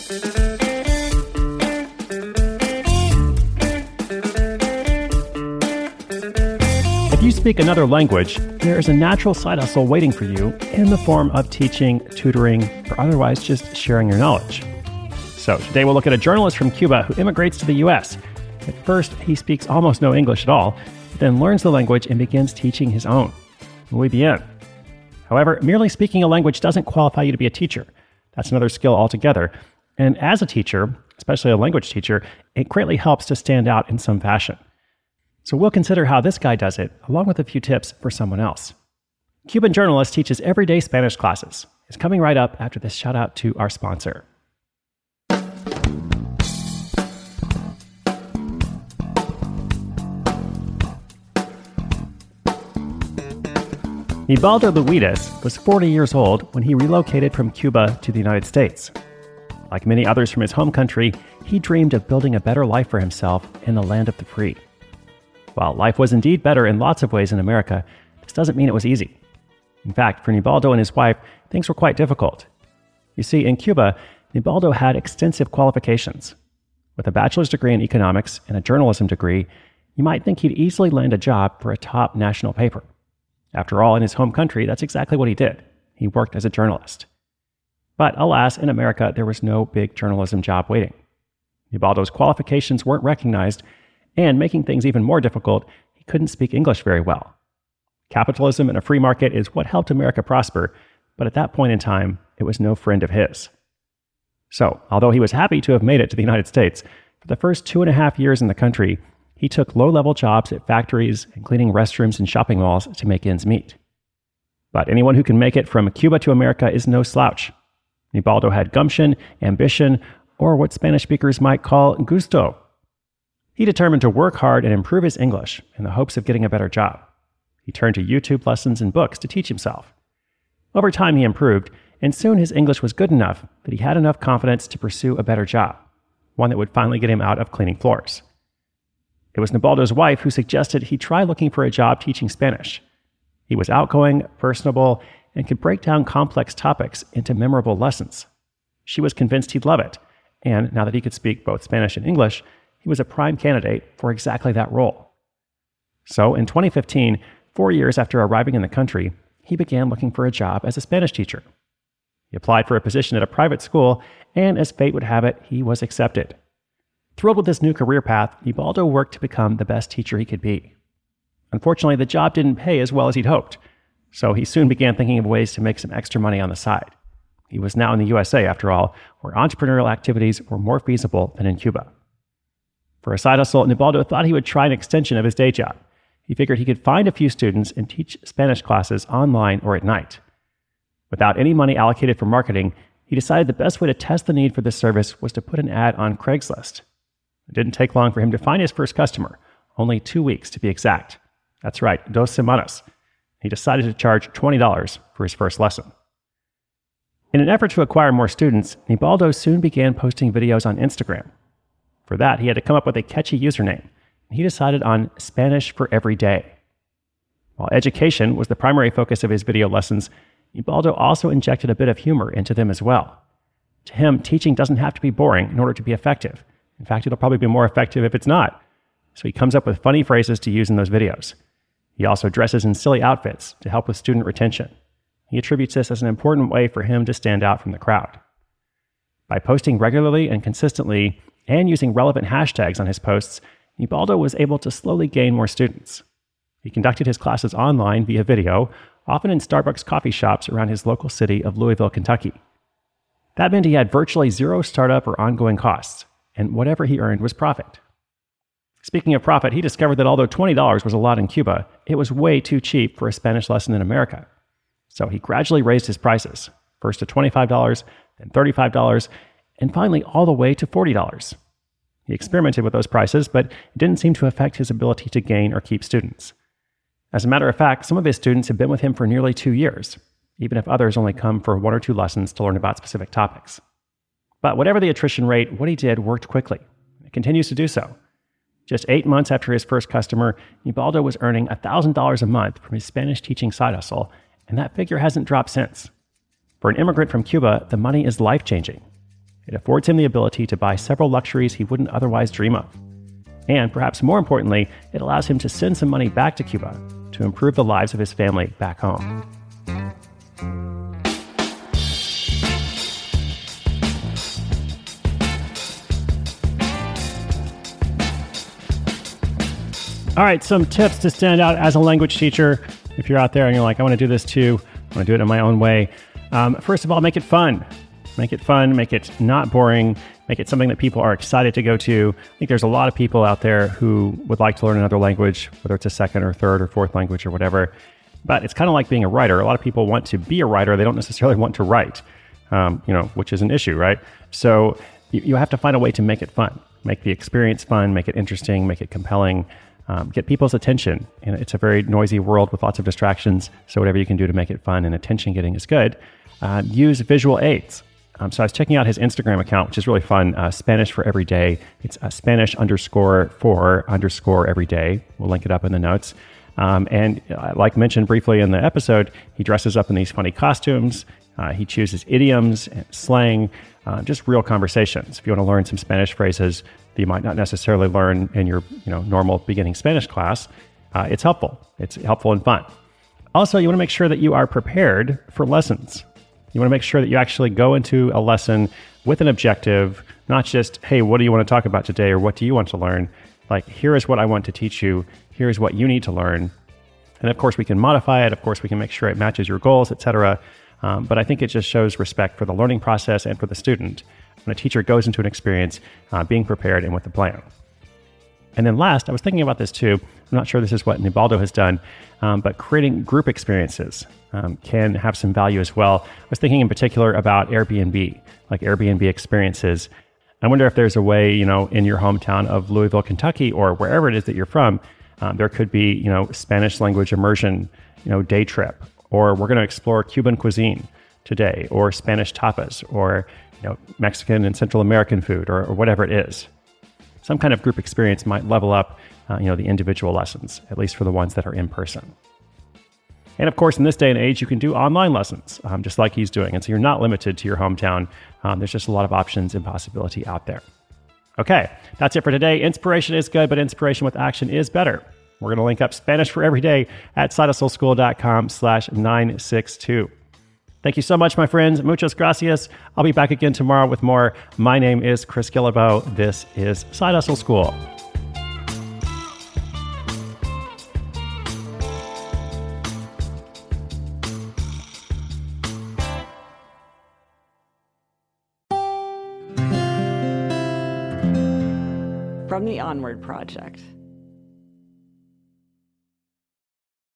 If you speak another language, there is a natural side hustle waiting for you in the form of teaching, tutoring, or otherwise just sharing your knowledge. So today we'll look at a journalist from Cuba who immigrates to the US. At first, he speaks almost no English at all, then learns the language and begins teaching his own. Muy bien. However, merely speaking a language doesn't qualify you to be a teacher. That's another skill altogether. And as a teacher, especially a language teacher, it greatly helps to stand out in some fashion. So we'll consider how this guy does it, along with a few tips for someone else. Cuban journalist teaches everyday Spanish classes. It's coming right up after this shout out to our sponsor. Nibaldo Luides was 40 years old when he relocated from Cuba to the United States. Like many others from his home country, he dreamed of building a better life for himself in the land of the free. While life was indeed better in lots of ways in America, this doesn't mean it was easy. In fact, for Nibaldo and his wife, things were quite difficult. You see, in Cuba, Nibaldo had extensive qualifications. With a bachelor's degree in economics and a journalism degree, you might think he'd easily land a job for a top national paper. After all, in his home country, that's exactly what he did. He worked as a journalist. But alas, in America, there was no big journalism job waiting. Nibaldo's qualifications weren't recognized, and making things even more difficult, he couldn't speak English very well. Capitalism and a free market is what helped America prosper, but at that point in time, it was no friend of his. So, although he was happy to have made it to the United States, for the first 2.5 years in the country, he took low-level jobs at factories and cleaning restrooms and shopping malls to make ends meet. But anyone who can make it from Cuba to America is no slouch. Nibaldo had gumption, ambition, or what Spanish speakers might call gusto. He determined to work hard and improve his English in the hopes of getting a better job. He turned to YouTube lessons and books to teach himself. Over time, he improved, and soon his English was good enough that he had enough confidence to pursue a better job, one that would finally get him out of cleaning floors. It was Nibaldo's wife who suggested he try looking for a job teaching Spanish. He was outgoing, personable, and could break down complex topics into memorable lessons. She was convinced he'd love it, and now that he could speak both Spanish and English, he was a prime candidate for exactly that role. So in 2015, 4 years after arriving in the country, he began looking for a job as a Spanish teacher. He applied for a position at a private school, and as fate would have it, he was accepted. Thrilled with this new career path, Nibaldo worked to become the best teacher he could be. Unfortunately, the job didn't pay as well as he'd hoped, so he soon began thinking of ways to make some extra money on the side. He was now in the USA, after all, where entrepreneurial activities were more feasible than in Cuba. For a side hustle, Nibaldo thought he would try an extension of his day job. He figured he could find a few students and teach Spanish classes online or at night. Without any money allocated for marketing, he decided the best way to test the need for this service was to put an ad on Craigslist. It didn't take long for him to find his first customer, only 2 weeks to be exact. That's right, 2 semanas. He decided to charge $20 for his first lesson. In an effort to acquire more students, Nibaldo soon began posting videos on Instagram. For that, he had to come up with a catchy username. He decided on Spanish for Every Day. While education was the primary focus of his video lessons, Nibaldo also injected a bit of humor into them as well. To him, teaching doesn't have to be boring in order to be effective. In fact, it'll probably be more effective if it's not. So he comes up with funny phrases to use in those videos. He also dresses in silly outfits to help with student retention. He attributes this as an important way for him to stand out from the crowd. By posting regularly and consistently, and using relevant hashtags on his posts, Nibaldo was able to slowly gain more students. He conducted his classes online via video, often in Starbucks coffee shops around his local city of Louisville, Kentucky. That meant he had virtually zero startup or ongoing costs, and whatever he earned was profit. Speaking of profit, he discovered that although $20 was a lot in Cuba, it was way too cheap for a Spanish lesson in America. So he gradually raised his prices, first to $25, then $35, and finally all the way to $40. He experimented with those prices, but it didn't seem to affect his ability to gain or keep students. As a matter of fact, some of his students have been with him for nearly 2 years, even if others only come for 1 or 2 lessons to learn about specific topics. But whatever the attrition rate, what he did worked quickly. It continues to do so. Just 8 months after his first customer, Nibaldo was earning $1,000 a month from his Spanish teaching side hustle, and that figure hasn't dropped since. For an immigrant from Cuba, the money is life-changing. It affords him the ability to buy several luxuries he wouldn't otherwise dream of. And perhaps more importantly, it allows him to send some money back to Cuba to improve the lives of his family back home. All right, some tips to stand out as a language teacher. If you're out there and you're like, I want to do this too, I want to do it in my own way. First of all, make it fun. Make it fun, make it not boring, make it something that people are excited to go to. I think there's a lot of people out there who would like to learn another language, whether it's a second or third or fourth language or whatever. But it's kind of like being a writer. A lot of people want to be a writer. They don't necessarily want to write, which is an issue, right? So you have to find a way to make it fun. Make the experience fun, make it interesting, make it compelling. Get people's attention. It's a very noisy world with lots of distractions. So whatever you can do to make it fun and attention getting is good. Use visual aids. So I was checking out his Instagram account, which is really fun. Spanish for Every Day. It's Spanish_for_everyday. We'll link it up in the notes. And like mentioned briefly in the episode, he dresses up in these funny costumes. He chooses idioms, and slang, just real conversations. If you want to learn some Spanish phrases that you might not necessarily learn in your normal beginning Spanish class, it's helpful. It's helpful and fun. Also, you want to make sure that you are prepared for lessons. You want to make sure that you actually go into a lesson with an objective, not just, hey, what do you want to talk about today, or what do you want to learn? Like, here is what I want to teach you. Here's what you need to learn. And of course, we can modify it. Of course, we can make sure it matches your goals, etc. But I think it just shows respect for the learning process and for the student when a teacher goes into an experience being prepared and with a plan. And then last, I was thinking about this too. I'm not sure this is what Nibaldo has done, but creating group experiences can have some value as well. I was thinking in particular about Airbnb, like Airbnb experiences. I wonder if there's a way, in your hometown of Louisville, Kentucky, or wherever it is that you're from, there could be, Spanish language immersion, day trip, or we're going to explore Cuban cuisine today, or Spanish tapas, or, Mexican and Central American food, or whatever it is. Some kind of group experience might level up, the individual lessons, at least for the ones that are in person. And of course, in this day and age, you can do online lessons, just like he's doing. And so you're not limited to your hometown. There's just a lot of options and possibility out there. Okay, that's it for today. Inspiration is good, but inspiration with action is better. We're going to link up Spanish for Every Day at sidehustleschool.com/962. Thank you so much, my friends. Muchas gracias. I'll be back again tomorrow with more. My name is Chris Guillebeau. This is Side Hustle School. From the Onward Project.